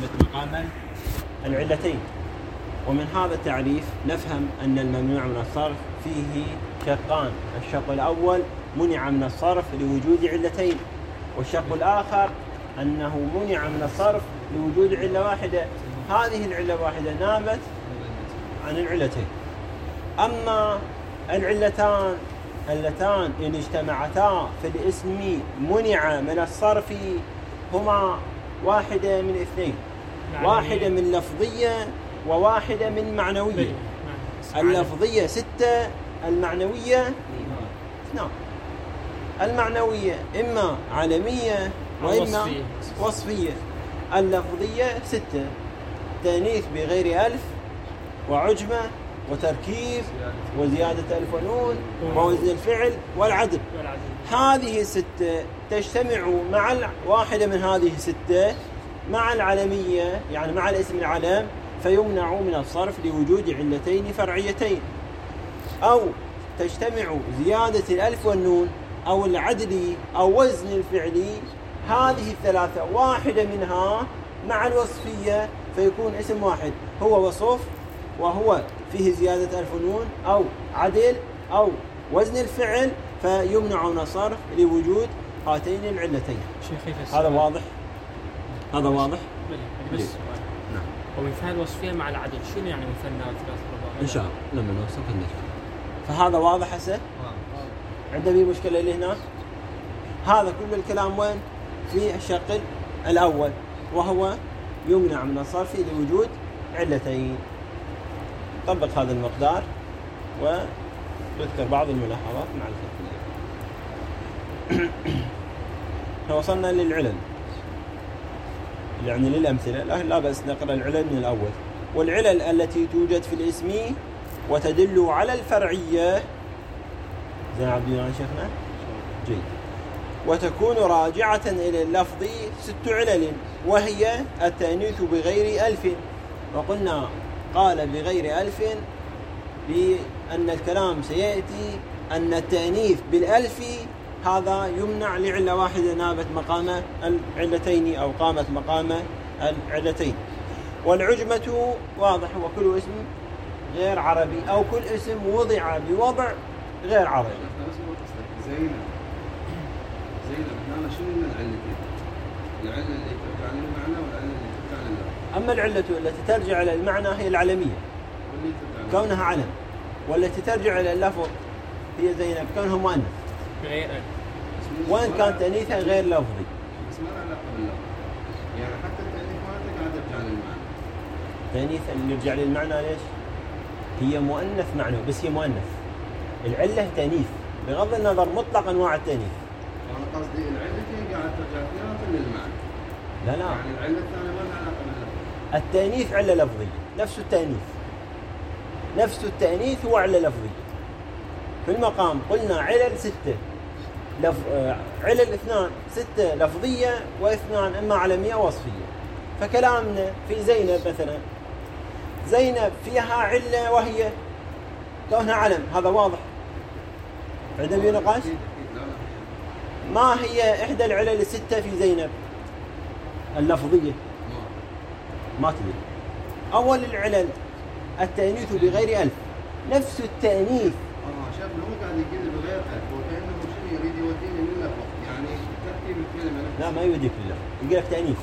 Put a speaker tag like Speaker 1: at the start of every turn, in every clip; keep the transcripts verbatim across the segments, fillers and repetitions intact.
Speaker 1: مقام العلتين. ومن هذا التعريف نفهم أن الممنوع من الصرف فيه شقان: الشق الأول منع من الصرف لوجود علتين، والشق الآخر أنه منع من الصرف لوجود علة واحدة. هذه العلة الواحدة نابت عن العلتين. أما العلتان اللتان إن اجتمعتا في الاسم منع من الصرف هما واحدة من اثنين: واحدة من لفظية وواحدة من معنوية. اللفظية ستة، المعنوية اثنان. المعنوية إما علمية وإما وصفية. اللفظية ستة: تأنيث بغير ألف، وعجمة، وتركيب، وزيادة ألف ونون، ووزن الفعل، والعدل. هذه الستة تجتمع مع واحدة من هذه الستة مع العلمية، يعني مع الاسم العلم، فيمنع من الصرف لوجود علتين فرعيتين. أو تجتمع زيادة الألف والنون أو العدل أو وزن الفعل، هذه الثلاثة واحدة منها مع الوصفية، فيكون اسم واحد هو وصف، وهو فيه زيادة ألف ونون أو عدل أو وزن الفعل، فيمنع من الصرف لوجود هاتين العلتين. هذا واضح؟ هذا واضح؟
Speaker 2: بس نعم. ومثال الوصفية مع العدل شنو يعني مثلنا ثلاث رباع؟
Speaker 1: إن شاء الله لما نوصل نذكر. فهذا واضح هسه؟ عندنا في مشكلة اللي هنا. هذا كل الكلام وين؟ في الشق الأول، وهو يمنع من الصرف لوجود علتين. طبق هذا المقدار ونذكر بعض الملاحظات مع التطبيق. وصلنا للعلل، يعني للأمثلة، لا بأس نقرأ العلل من الأول. والعلل التي توجد في الاسم وتدل على الفرعية، زين عبد الله شيخنا؟ جيد. وتكون راجعة إلى اللفظ ست علل، وهي التأنيث بغير ألف. وقلنا قال بغير ألف بأن الكلام سيأتي أن التأنيث بالألف هذا يمنع لعلة واحدة نابت مقام العلتين أو قامت مقام العلتين. والعجمة واضح، وكل اسم غير عربي أو كل اسم وضع بوضع غير عربي.
Speaker 3: زينب زينب هنا شنو من العلتين؟ العلة اللي ترجع للمعنى والعلة اللي ترجع لللفظ.
Speaker 1: أما العلة التي ترجع إلى المعنى هي العلمية كونها علم، والتي ترجع إلى اللفظ هي زينب كونها مؤنث
Speaker 2: غير ألف،
Speaker 1: وإن كان تأنيثها غير لفظي.
Speaker 3: بس ما له علاقة باللفظ، يعني حتى التأنيث ما تقعد ترجع للمعنى.
Speaker 1: تأنيث اللي يرجع للمعنى ليش؟ هي مؤنث معنوي، بس هي مؤنث. العلة تأنيث بغض النظر مطلق أنواع التأنيث.
Speaker 3: أنا قصدي العلة هي قاعد ترجع فيها للمعنى.
Speaker 1: لا لا،
Speaker 3: يعني العلة الثانية ما لها علاقة باللفظ.
Speaker 1: التأنيث علة لفظية، نفس التأنيث نفس التأنيث هو علة لفظية. في المقام قلنا علل ستة، لف... علل اثنان، ستة لفظية واثنان إما علمية وصفية. فكلامنا في زينب مثلا، زينب فيها علة وهي كونها علم، هذا واضح. عندنا في نقاش؟ ما هي إحدى العلل الستة في زينب اللفظية؟ ما تدري. أول العلل التأنيث بغير ألف، نفس التأنيث.
Speaker 3: آه شايف هو قاعد يقول بغير ألف، وكأنه شنو يريد يوديني لللفظ، يعني ترتيب الكلمة.
Speaker 1: لا ما يوديك لللفظ، يقول لك تأنيث.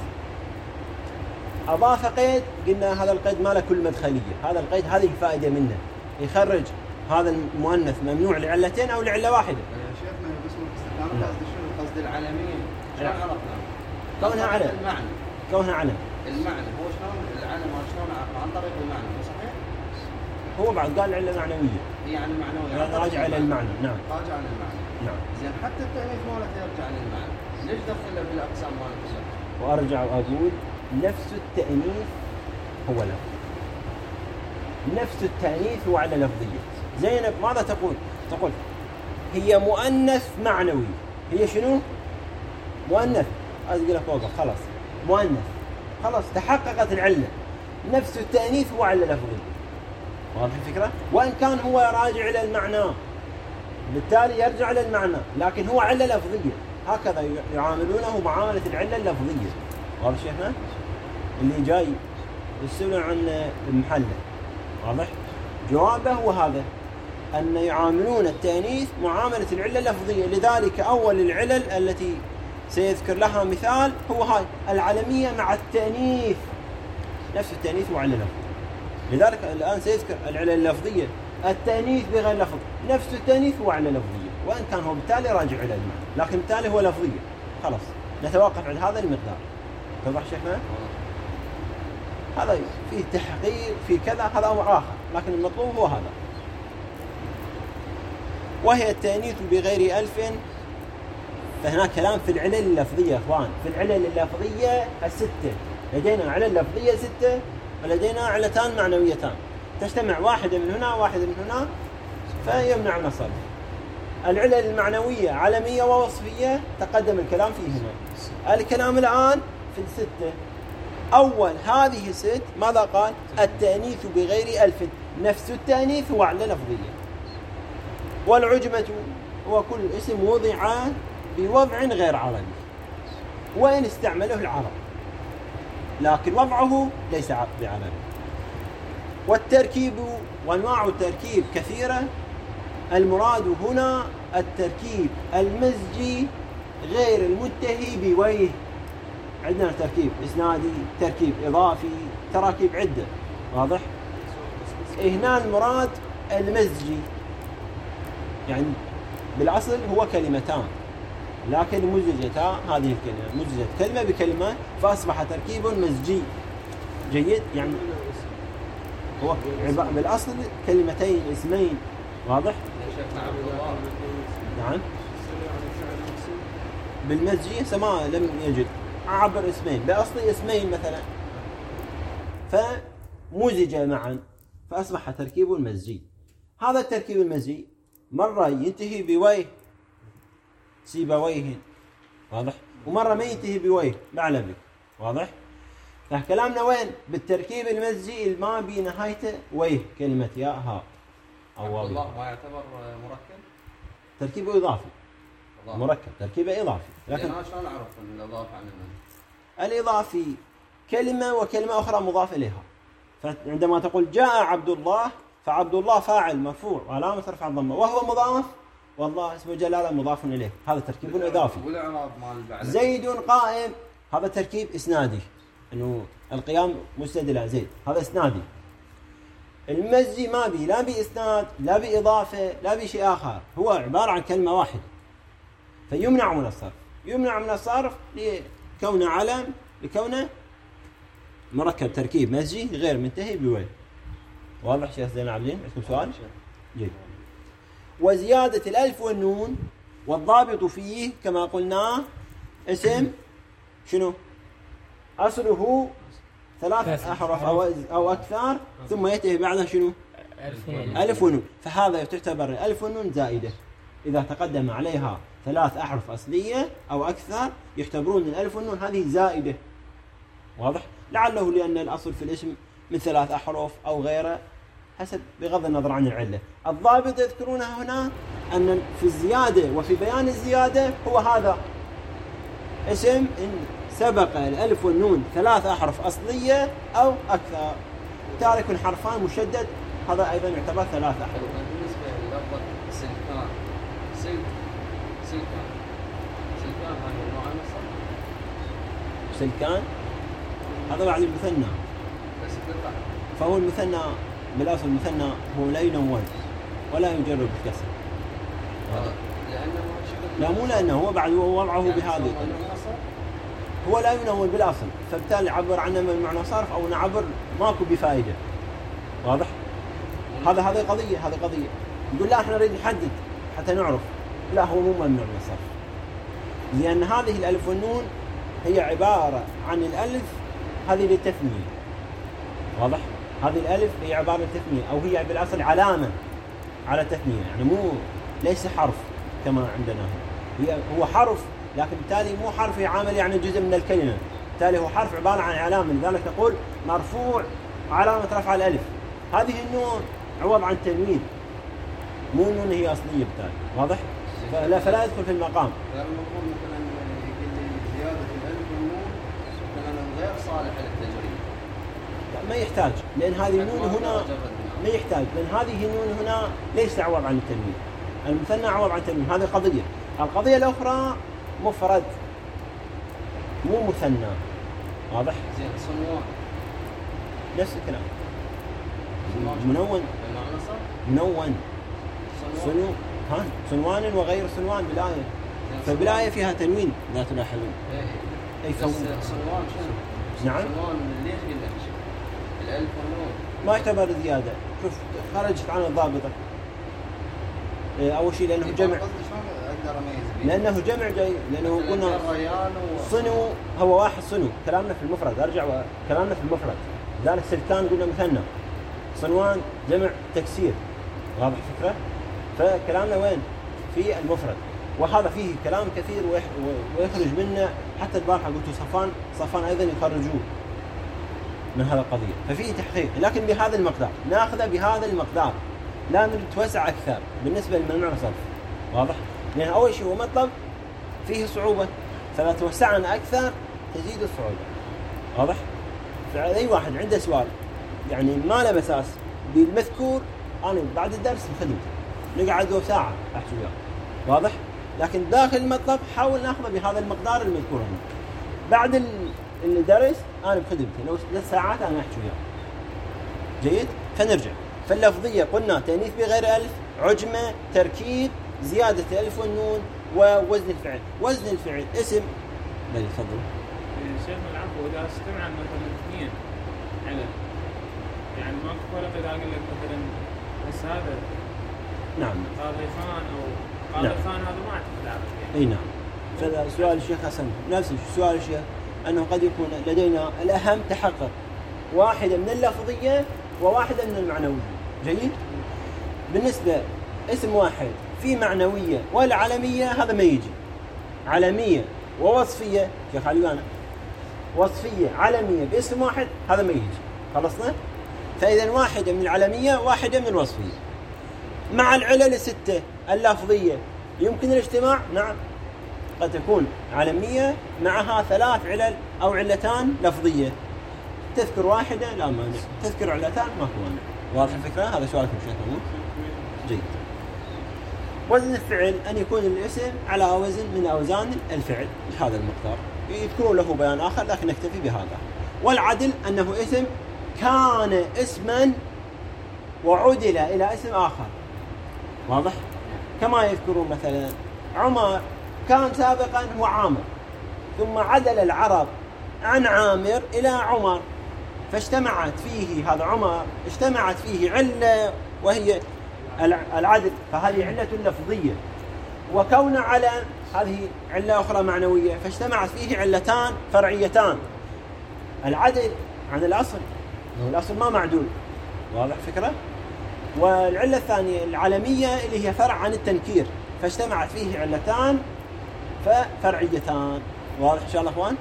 Speaker 1: أضاف قيد، قلنا هذا القيد ما له كل مدخلية، هذا القيد هذه الفائدة منه، يخرج هذا المؤنث ممنوع لعلتين أو لعلة واحدة.
Speaker 3: يا شيخنا بس أنا قصدي شنو؟ قصدي العلمية. شلون عرفنا؟
Speaker 1: كونها علم.
Speaker 3: المعنى.
Speaker 1: كونها علم.
Speaker 3: المعنى هو شلون العلم شلون عن طريق المعنى، مو صحيح؟
Speaker 1: هو بعد قال علة معنوية.
Speaker 3: يعني معنوية.
Speaker 1: يعني راجع للمعنى، نعم.
Speaker 3: راجع للمعنى.
Speaker 1: نعم.
Speaker 3: زين حتى التأنيث مالته يرجع للمعنى، ليش دخله في الأقسام مالته؟
Speaker 1: وأرجع وأقول نفس التأنيث هو لفظ. نفس التأنيث هو على لفظية. زينب ماذا تقول؟ تقول هي مؤنث معنوي. هي شنو؟ مؤنث. أقول لك فوقه خلاص مؤنث، خلاص تحققت العلة. نفس التأنيث هو على لفظية. واضح الفكرة؟ وإن كان هو راجع إلى المعنى، بالتالي يرجع إلى المعنى، لكن هو علة لفظية. هكذا يعاملونه معاملة العلة اللفظية. واضح شيخنا؟ اللي جاي يسألون عن المحلة، واضح؟ جوابه هو هذا، أن يعاملون التأنيث معاملة العلة اللفظية. لذلك أول العلل التي سيذكر لها مثال هو هاي العلمية مع التأنيث، نفس التأنيث وعلة لفظية. لذلك الآن سيذكر العلة اللفظية، التأنيث بغير لفظ نفس التأنيث وعلة لفظية، وإن كان هو بالتالي راجع إلى المعنى، لكن بالتالي هو لفظية. خلاص نتوقف عند هذا المقدار. توضح شيخنا؟ هذا فيه تحقيق في كذا، هذا أمر آخر، لكن المطلوب هو هذا. وهي التأنيث بغير ألف، فهناك كلام في العلل اللفظية يا إخوان. في العلل اللفظية الستة، لدينا علل لفظية ستة ولدينا علتان معنويتان، تجتمع واحدة من هنا واحدة من هنا فيمنع من الصرف. العلل المعنوية علمية ووصفية تقدم الكلام فيه هنا. الكلام الآن في الستة. أول هذه الست ماذا قال؟ التأنيث بغير ألف، نفس التأنيث وعلة لفظية. والعجمة هو كل اسم وضع بوضع غير عربي وإن استعمله العرب، لكن وضعه ليس بعربي. والتركيب وأنواع التركيب كثيرة، المراد هنا التركيب المزجي غير المنتهي بويه. عندنا تركيب إسنادي، تركيب إضافي، تراكيب عدة، واضح؟ هنا المراد المزجي، يعني بالأصل هو كلمتان لكن مزجتا هذه الكلمة، مزجت كلمة بكلمة فأصبح تركيب مزجي. جيد؟ يعني هو بالأصل كلمتين اسمين، واضح؟ نعم. بالمزجي سماء لم يجد عبر اسمين، بأصل اسمين مثلا فمزج معا فأصبح تركيب مزجي. هذا التركيب المزجي مرة ينتهي بويه سيبويه، واضح؟ ومرة ما ينتهي بويه بعلبك، واضح؟ فكلامنا وين؟ بالتركيب المزجي ما بنهايته ويه، كلمة يا ها أو واو.
Speaker 3: الله ما يعتبر مركب؟
Speaker 1: تركيبه إضافي. الله. مركب تركيبه إضافي، لكن
Speaker 3: أنا شلون أعرف أن الإضافة عننا؟
Speaker 1: الإضافي كلمة وكلمة أخرى مضاف إليها. فعندما تقول جاء عبد الله فعبد الله فاعل مرفوع وعلامة رفع الضمة وهو مضاف، والله اسمه جلالة مضاف إليه، هذا تركيب إضافي. زيد قائم، هذا تركيب إسنادي، إنه القيام مسند إلى زيد، هذا إسنادي. المزجي ما بي لا بإسناد لا بإضافة لا بشيء آخر، هو عبارة عن كلمة واحدة، فيمنع من الصرف. يمنع من الصرف لكونه علم، لكونه مركب تركيب مزجي غير منتهي بوين. واضح شيخ زين العابدين؟ عندكم سؤال؟ جيد. وزيادة الألف والنون والضابط فيه كما قلنا اسم شنو؟ أصله ثلاث أحرف أو أو أكثر، ثم يأتي بعدها شنو؟ ألف ونون. فهذا تعتبر الألف والنون زائدة، إذا تقدم عليها ثلاث أحرف أصلية أو أكثر يعتبرون الألف والنون هذه زائدة، واضح؟ لعله لأن الأصل في الاسم من ثلاث أحرف أو غيره، حسب بغض النظر عن العلة. الضابط يذكرونه هنا أن في الزيادة وفي بيان الزيادة هو هذا اسم إن سبق الألف والنون ثلاث أحرف أصلية أو أكثر، بالتالي يكون حرفان مشدد، هذا أيضا يعتبر ثلاث أحرف.
Speaker 3: بالنسبة للفظ سلكان، سلك سلكان سلكان هذا نوع مصر؟
Speaker 1: سلكان هذا بعد المثنى، فهو المثنى بالأصل المثنى هو لا ينون ولا يجرب بالكسر. لا مو لأنه هو بعد وضعه بهذه الطريقة، هو لا ينون بالأصل، فبالتالي عبر عنه من معنى صرف أو نعبر ماكو بفائدة، واضح؟ هذا هذه قضية هذه قضية نقول لا احنا نريد نحدد حتى نعرف، لا هو مو ممنوع من الصرف، لأن هذه الألف والنون هي عبارة عن الألف هذه للتثنية، واضح؟ هذه الألف هي عبارة عن تثنية أو هي بالأصل علامة على التثنية، يعني مو ليس حرف كما عندنا هنا، هي هو حرف لكن بالتالي مو حرف يعامل يعني جزء من الكلمة، بالتالي هو حرف عبارة عن علامة، لذلك نقول مرفوع علامة رفع الألف. هذه النون عوض عن تنوين، مو النون هي أصلية بالتالي، واضح؟ فلا فلا يدخل في المقام.
Speaker 3: غير المفهوم مثلا يقول لي زيادة الألف والنون مثلا غير صالح للتجريد.
Speaker 1: ما يحتاج، لأن هذه النون هنا ما يحتاج، لأن هذه النون هنا ليس عوض عن التنوين. المثنى عوض عن التنوين، هذه قضية. القضية الأخرى مفرد مو مثنى. واضح؟
Speaker 3: زين صنوان
Speaker 1: نفس الكلام. منون منون صنو ها صنوان وغير صنوان بالآية، فبالآية فيها تنوين لا تلاحظون.
Speaker 3: أي صنوان شنو؟
Speaker 1: نعم.
Speaker 3: صنوان ليش قلنا الألف والنون
Speaker 1: ما يعتبر زيادة. شوف خرجت عن الضابطة. أول شيء لأنه جمع، لأنه جمع جاي، لأنه قلنا صنو هو واحد صنو. كلامنا في المفرد، أرجع كلامنا في المفرد. ذلك سلكان قلنا مثنى، صنوان جمع تكسير. واضح فكرة؟ فكلامنا وين؟ في المفرد، وهذا فيه كلام كثير ويخرج منه. حتى البارحة قلت صفان صفان أيضا يخرجوه من هذا القضية، ففيه تحقيق، لكن بهذا المقدار ناخذه بهذا المقدار، لا نتوسع أكثر بالنسبة للممنوع من الصرف. واضح؟ لأن أول شيء هو مطلب فيه صعوبة، فإذا توسعنا أكثر تزيد الصعوبة. واضح؟ فأي واحد عنده سؤال يعني ما له مساس بالمذكور، أنا بعد الدرس بخدمته نقعد له ساعة أحكي وياه. واضح؟ لكن داخل المطلب حاول ناخذه بهذا المقدار المذكور هنا. بعد الدرس أنا بخدمته لو ثلاث ساعات أنا أحكي وياه. جيد؟ فنرجع. فاللفظية قلنا تأنيث بغير ألف، عجمة، تركيب، زيادة الألف والنون، ووزن الفعل. وزن الفعل اسم. بل تفضل.
Speaker 2: شيخنا العفو، إذا استمع مثلا اثنين علم يعني ما فرق إذا أقول لك مثلا بس هذا
Speaker 1: نعم
Speaker 2: قاضي خان أو قاضي نعم. خان هذا ما أعتقد عربي.
Speaker 1: أي نعم. فسؤال الشيخ حسن نفس سؤال الشيخ، أنه قد يكون لدينا الأهم تحقق واحدة من اللفظية وواحدة من المعنوية. جيد؟ بالنسبة اسم واحد في معنوية والعلمية هذا ما يجي. علمية ووصفية شيخ عليوانا، وصفية علمية باسم واحد هذا ما يجي. خلصنا؟ فإذا واحدة من العلمية واحدة من الوصفية. مع العلل الستة اللفظية يمكن الاجتماع؟ نعم. قد تكون علمية معها ثلاث علل أو علتان لفظية. تذكر واحدة لا مانع، تذكر علتان ما هو مانع. واضح الفكرة؟ هذا سؤالكم شيخ محمود. جيد. وزن الفعل أن يكون الاسم على وزن من أوزان الفعل بهذا المقدار. يذكرون له بيان آخر لكن نكتفي بهذا. والعدل أنه اسم كان اسما وعدل إلى اسم آخر. واضح؟ كما يذكرون مثلا عمر كان سابقا هو عامر، ثم عدل العرب عن عامر إلى عمر، فاجتمعت فيه هذا عمر اجتمعت فيه علة وهي العدل، فهذه علة لفظية. وكون علم هذه علة أخرى معنوية، فاجتمعت فيه علتان فرعيتان. العدل عن الأصل، الأصل ما معدول. واضح فكرة؟ والعلة الثانية العلمية اللي هي فرع عن التنكير، فاجتمعت فيه علتان ففرعيتان. واضح إن شاء الله أخوان؟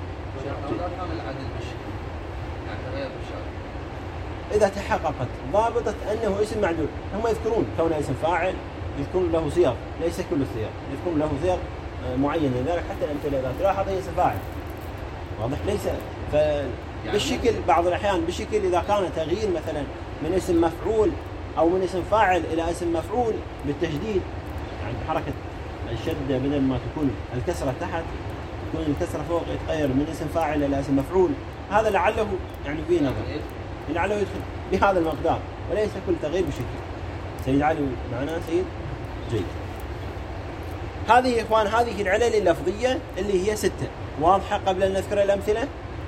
Speaker 1: إذا تحققت ضابطة أنه اسم معدول. هم يذكرون كونه اسم فاعل، يذكرون له صيغ، ليس كل الصيغ، يذكرون له صيغ معينة. لذلك حتى الأمثلة إذا تلاحظ هي اسم فاعل. واضح؟ ليس فبالشكل بعض الأحيان بالشكل إذا كان تغيير مثلا من اسم مفعول أو من اسم فاعل إلى اسم مفعول بالتشديد، يعني حركة الشدة بدل ما تكون الكسرة تحت تكون الكسرة فوق، يتغير من اسم فاعل إلى اسم مفعول. هذا لعله يعني فيه نظر، لعله يدخل بهذا المقدار، وليس كل تغيير بشكل. سيد علي معنا سيد؟ جيد. هذه يا إخوان هذه العلل اللفظية اللي هي ستة. واضحة قبل أن نذكر الأمثلة؟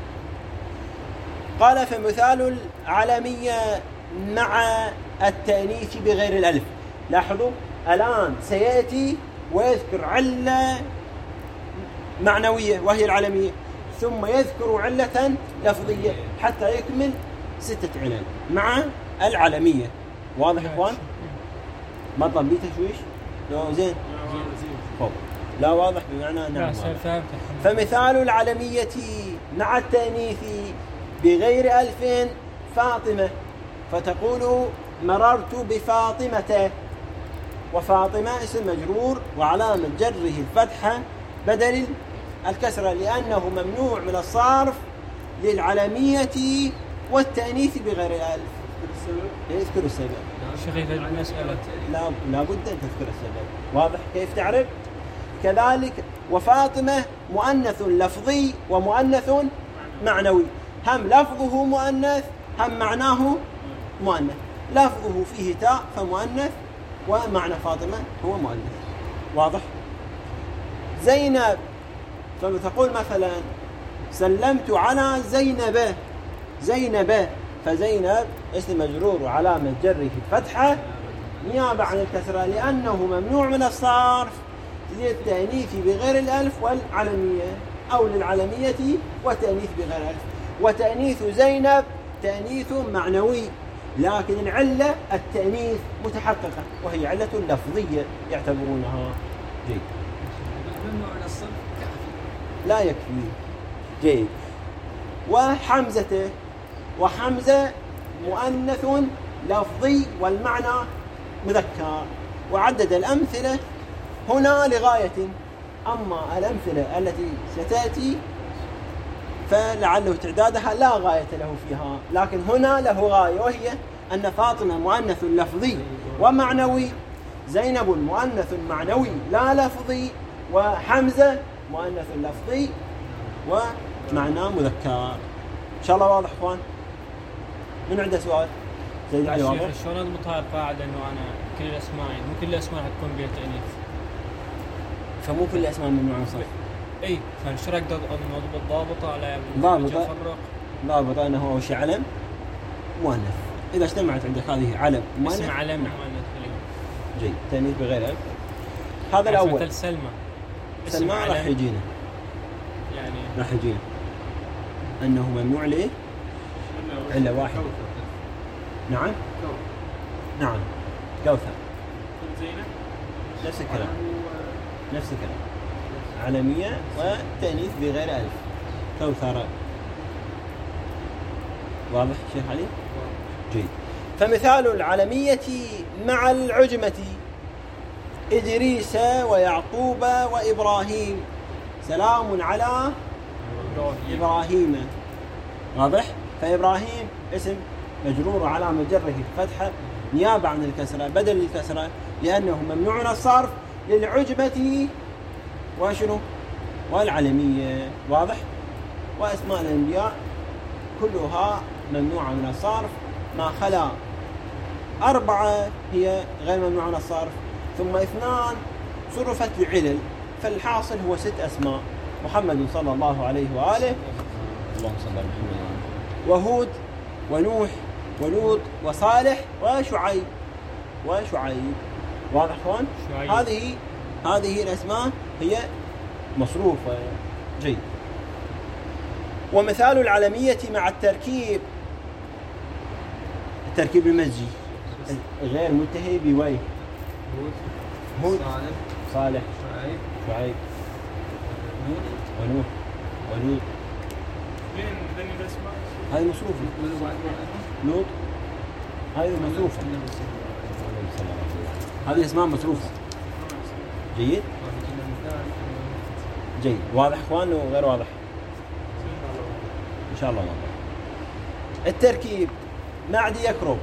Speaker 1: قال فمثال العلمية مع التأنيث بغير الألف. لاحظوا الآن سيأتي ويذكر علة معنوية وهي العلمية، ثم يذكر علة لفظية حتى يكمل ستة علل مع العلمية. واضح يا إخوان؟ مطلب بي تشويش؟ لو زين؟ فوق. لا واضح بمعنى نعم. فمثال العلمية مع التأنيث بغير ألف فاطمة، فتقول مررت بفاطمة، وفاطمة اسم مجرور وعلامة جره الفتحة بدل الكسرة، لأنه ممنوع من الصرف للعلمية والتأنيث بغير الألف.
Speaker 3: السبب
Speaker 1: يذكر السبب.
Speaker 2: شيخ المسألة
Speaker 1: لا لابد أن تذكر السبب. واضح كيف تعرف؟ كذلك وفاطمة مؤنث لفظي ومؤنث معنوي، هم لفظه مؤنث هم معناه مؤنث. لفظه فيه تاء فمؤنث، ومعنى فاطمة هو مؤنث. واضح؟ زينب، فتقول مثلا سلمت على زينب، زينب، فزينب اسم مجرور وعلامة جره فتحة نيابة عن الكسرة لأنه ممنوع من الصرف للتأنيث بغير الألف والعلمية، أو للعلمية وتأنيث بغير الألف. وتأنيث زينب تأنيث معنوي، لكن العلة التأنيث متحققة وهي علة لفظية يعتبرونها. جيد.
Speaker 3: ممنوع من الصرف
Speaker 1: لا يكفي. جيد. وحمزة، وحمزة مؤنث لفظي والمعنى مذكر، وعدد الأمثلة هنا لغاية. أما الأمثلة التي ستأتي فلعله تعدادها لا غاية له فيها، لكن هنا له غاية، وهي أن فاطمة مؤنث لفظي ومعنوي، زينب مؤنث معنوي لا لفظي، وحمزة مؤنث لفظي ومعنى مذكر. إن شاء الله واضح إخوان؟ من عنده سؤال؟
Speaker 2: سيد علي واضح؟ شلون أضبط هاي القاعدة إنه أنا كل الأسماء مو كل الأسماء حتكون بها تأنيث؟
Speaker 1: فمو كل الأسماء ممنوعة من الصرف.
Speaker 2: اي فشو رايك نضبط ضابطه على
Speaker 1: ضابطه؟ ضابطه انه هو شيء علم مؤنث. اذا اجتمعت عندك هذه علم مؤنث،
Speaker 2: اسم علم مؤنث.
Speaker 1: جيد. تأنيث بغير ألف. هذا الاول.
Speaker 2: مثل سلمى،
Speaker 1: سلمى راح يجينا،
Speaker 2: يعني
Speaker 1: راح يجينا انه ممنوع ليه الا واحده. نعم نعم كوثر.
Speaker 2: زينب
Speaker 1: نفس الكلام، نفس الكلام، علمية وتأنيث بغير ألف. كوثر. واضح شيخ علي؟ جيد. فمثال العلمية مع العجمة إدريس ويعقوب وإبراهيم. سلام على إبراهيم. واضح؟ فإبراهيم اسم مجرور علامة جره فتحة نيابة عن الكسرة بدل الكسرة لأنه ممنوع من الصرف للعجمة وشنو؟ والعلمية. واضح؟ وأسماء الأنبياء كلها ممنوعة من الصرف ما خلا أربعة هي غير ممنوعة من الصرف، ثم اثنان صرفت بعلل، فالحاصل هو ست أسماء: محمد صلى الله عليه وآله، اللهم صل على محمد، وهود ونوح ولوط وصالح وشعيب وشعيب. واضح اخوان؟ هذه هذه الأسماء هي مصروفة. جيد. ومثال العلمية مع التركيب، التركيب المزجي غير منتهي بوي: هود، صالح، شعيب، شعيب، ونوح ولوط. هذه مصروفة. لوط هذه مصروفة. هذه اسمها مصروفة. جيد. جيد. واضح اخوان وغير واضح؟ ان شاء الله واضح. التركيب: معدي يكرب،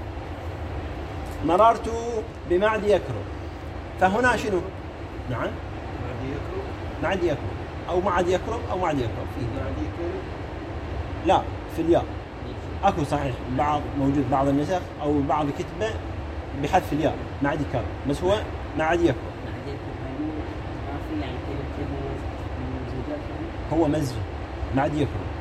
Speaker 1: مررت بمعدي يكرب. فهنا شنو؟ نعم
Speaker 3: معدي يكرب،
Speaker 1: معدي يكرب او معدي يكرب او معدي يكرب فيه
Speaker 3: معدي يكرب.
Speaker 1: لا في الياء اكو صحيح بعض موجود بعض النسخ او بعض كتبه بحذف الياء معدي كرب، بس هو معدي يكرب. هو مزج معدي يكرب.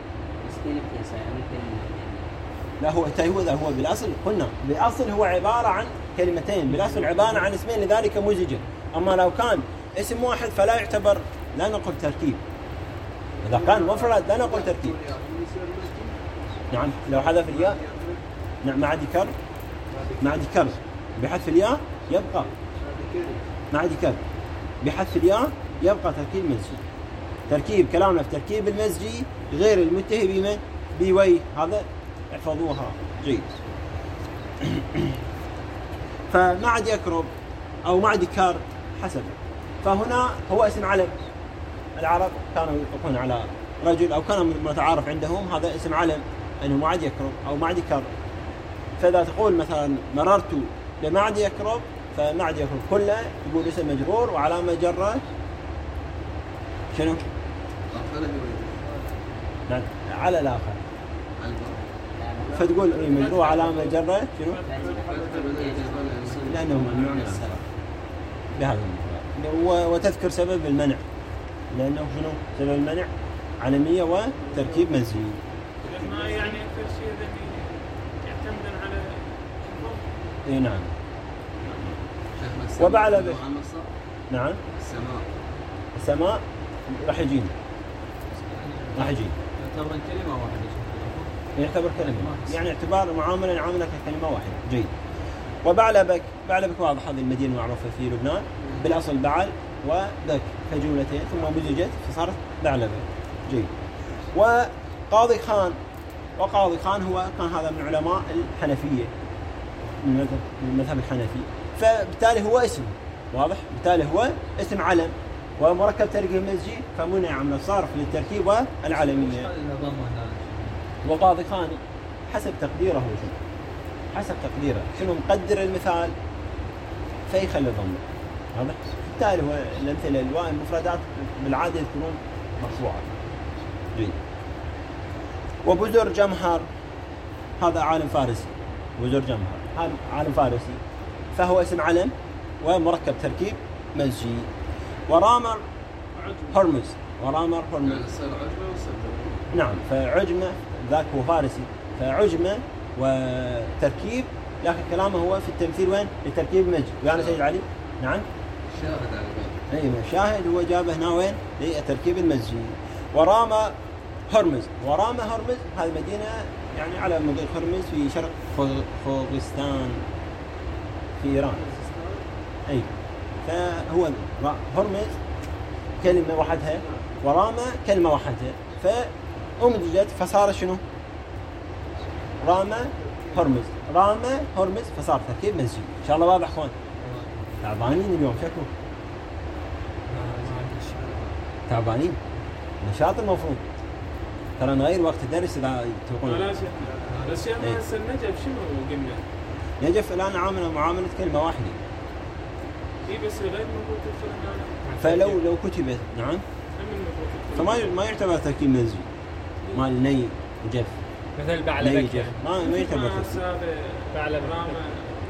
Speaker 1: لا هو هو هو بالاصل قلنا بالاصل هو عباره عن كلمتين، بالاصل عباره عن اسمين لذلك مزجه. اما لو كان اسم واحد فلا يعتبر، لا نقول تركيب. اذا كان مفرد لا نقول تركيب. نعم لو حذف الياء نعم معدي كرب، معدي كرب بحذف الياء يبقى معدي كرب، بحذف الياء يبقى تركيب مزجي. تركيب كلامنا في تركيب المزجي غير المنتهي بما بوي، هذا احفظوها. جيد. فمعد يكرب او معد كار حسب. فهنا هو اسم علم، العرب كانوا يطلقون على رجل او كان متعارف عندهم هذا اسم علم أنه معد يكرب أو معد يكرب. فإذا تقول مثلا مررت بمعد يكرب، فمعد يكرب كله تقول اسم مجرور وعلامة جره شنو؟ نعم على الآخر. فتقول إيه مجرور علامة جره شنو؟ لأنه ممنوع من الصرف بهذا المقدار. وتذكر سبب المنع، لأنه شنو سبب المنع؟ علمية وتركيب منزلي.
Speaker 2: ما يعني أكثر شيء يعتمد على
Speaker 1: إيه نعم. وبعد به نعم
Speaker 3: السماء
Speaker 1: السماء راح يجينا راح يجي
Speaker 4: يعتبر كلمة واحدة.
Speaker 1: يعتبر كلمة يعني اعتبار معاملة نعاملك كلمة واحدة. جيد. وبعلبك، بعلبك واضح هذه المدينة معروفة في لبنان بالأصل بعل وبك كجملتين ثم مزجت فصارت بعلبك. جيد. وقاضي خان، وقاضي خان هو كان هذا من علماء الحنفية من المذهب الحنفي، فبالتالي هو اسم واضح، بالتالي هو اسم علم ومركب تركيب مزجي فمنع من الصرف للتركيب والعلمية. وقاضي خان حسب تقديره شنو؟ حسب تقديره شنو مقدر المثال فيخلي ضمه واضح. بالتالي هو الأمثلة الواء المفردات بالعادة يكونون مرفوعة. جيد. وبزر جمهر هذا عالم فارسي، بزر جمهر هذا عالم فارسي فهو اسم علم ومركب تركيب مزجي. ورامر هرمز، ورامر هرمز نعم فعجمة ذاك هو فارسي فعجمة وتركيب، لكن كلامه هو في التمثيل وين؟ لتركيب مزجي. يعني سيد علي نعم
Speaker 3: شاهد على
Speaker 1: ايوه شاهد هو جابه هنا وين؟ للتركيب المزجي. ورامة هرمز، ورامة هرمز هذه مدينة يعني على مضيق هرمز في شرق خوغستان في إيران. أي فهو هرمز كلمة وحدها ورامة كلمة وحدها فأمدجت فصار شنو؟ رامة هرمز، رامة هرمز فصار تركيب مزجي. إن شاء الله واضح اخوان؟ تعبانين اليوم شكو؟ تعبانين؟ نشاط المفروض ترى نغير وقت الدرس إذا تبقون.
Speaker 2: لا شيء بس يا ما هسه النجف شنو قلنا؟
Speaker 1: نجف الآن عامله معاملة كلمة واحدة.
Speaker 2: إيه بس غير المفروض تدخل هنا.
Speaker 1: فلو لو كتبت نعم فما ما يعتبر تركيب مزجي مال ني وجف
Speaker 4: مثل بعلبك
Speaker 1: ما ما يعتبر تركيب.
Speaker 2: بعلب رامة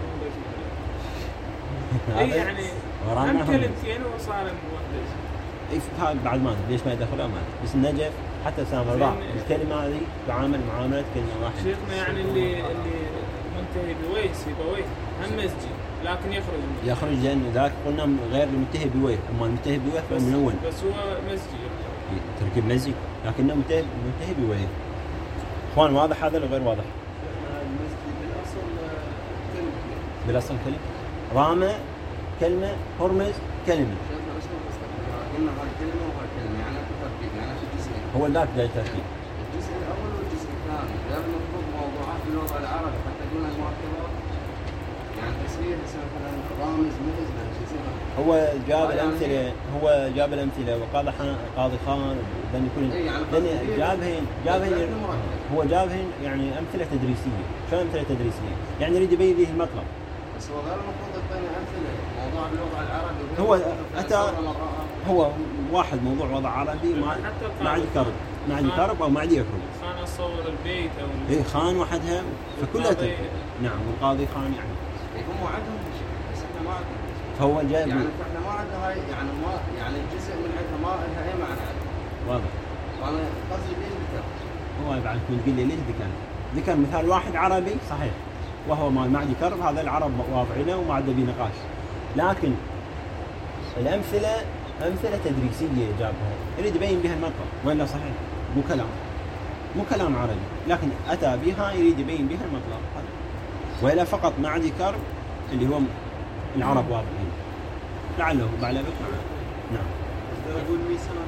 Speaker 2: اي يعني هم كلمتين وصار موحدة.
Speaker 1: اي هذا بعد ما ليش ما يدخلها ما بس النجف حتى سام الراء الكلمة هذه تعامل معاملة كلمة واحدة.
Speaker 2: شيخنا يعني اللي اللي منتهي بويه سيبويه هم مزجي لكن يخرج
Speaker 1: يخرج لأن ذاك قلنا غير المنتهي بويه، أما المنتهي بويه فمنون
Speaker 2: بس هو مزجي
Speaker 1: تركيب مزجي لكنه منتهي منتهي بويه. اخوان واضح هذا ولا غير واضح؟
Speaker 3: المزجي بالاصل كلمه
Speaker 1: بالاصل كلمه رامه كلمه هرمز كلمه.
Speaker 3: قلنا هاي كلمه وهاي كلمه يعني تركيب يعني في جزئين.
Speaker 1: هو ذاك جاي تركيب.
Speaker 3: الجزء الاول والجزء الثاني غير مطلوب موضوعات باللغه العربيه حتى قلنا المركبات يعني تسميه مثلا رامز مزج
Speaker 1: هو جاب الامثله هو جاب الامثله وقال قاضي خان لان يكون لان جابهن جابهن هو جابهن يعني امثله تدريسيه. شو امثله تدريسيه؟ يعني يريد يبين به المطلب.
Speaker 3: بس هو غير المفروض يعطينا امثله موضوع باللغه العربيه.
Speaker 1: هو اتى هو واحد موضوع وضع عربي مع مع عندي كرب مع عندي كرب او مع عندي يكرب.
Speaker 2: خان اصور البيت او
Speaker 1: اي خان وحدها فكلها نعم والقاضي خان يعني
Speaker 3: هم عندهم بس احنا ما عندنا.
Speaker 1: فهو جايب
Speaker 3: يعني احنا ما عندنا هاي يعني ما يعني جزء من عندها ما لها اي معنى.
Speaker 1: واضح.
Speaker 3: وانا قصدي ليش ذكر؟
Speaker 1: هو بعد تقول لي ليش ذكر؟ ذكر مثال واحد عربي صحيح وهو مال معدي كرب هذا العرب واضعينه وما عاد به نقاش. لكن الامثله امثله تدريسيه جابها يريد يبين بها المطلب ولا صحيح مو كلام مو كلام عربي لكن اتى بها يريد يبين بها المطلب هذا. وإلا فقط معدي كرب اللي هو العرب واضحين لعله بعلبك معه. نعم.
Speaker 3: أقول ميسان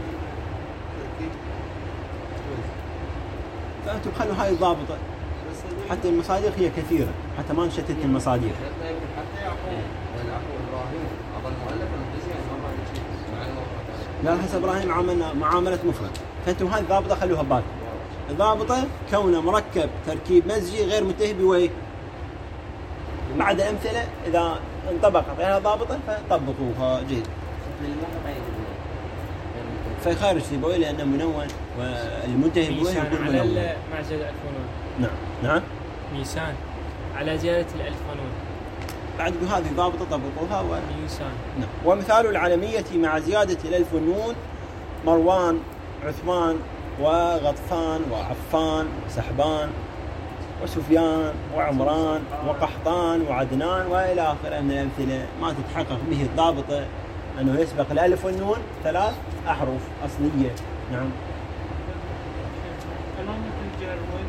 Speaker 1: فأنتم خلوا هاي ضابطة حتى المصادر هي كثيرة حتى ما نشتت المصادر.
Speaker 3: حتى يعقوب يعقوب إبراهيم أظن مؤلف الجزء ما
Speaker 1: لا حسب إبراهيم عاملنا معاملة مفرد فأنتم هاي ضابطة خلوها ببالكم ضابطة كونه مركب تركيب مزجي غير منتهي بويه. بعد أمثلة إذا انطبقت عليها ضابطة فطبقوها جيد. فيخرج سيبويه لأنه منون والمنتهي بويه
Speaker 4: ميسان
Speaker 1: يكون
Speaker 4: على
Speaker 1: منون.
Speaker 4: ال- مع زيادة الفنون.
Speaker 1: نعم نعم.
Speaker 4: ميسان على زيادة الألفانون.
Speaker 1: بعد هذه ضابطة طبقوها و...
Speaker 4: ميسان.
Speaker 1: نعم. ومثال العلمية مع زيادة الألف والنون مروان عثمان وغطفان وعفان وسحبان وسفيان وعمران وقحطان وعدنان وإلى آخره من الأمثلة ما تتحقق به الضابطة أنه يسبق الألف والنون ثلاث أحرف أصلية. نعم.
Speaker 2: علامة الجر وين؟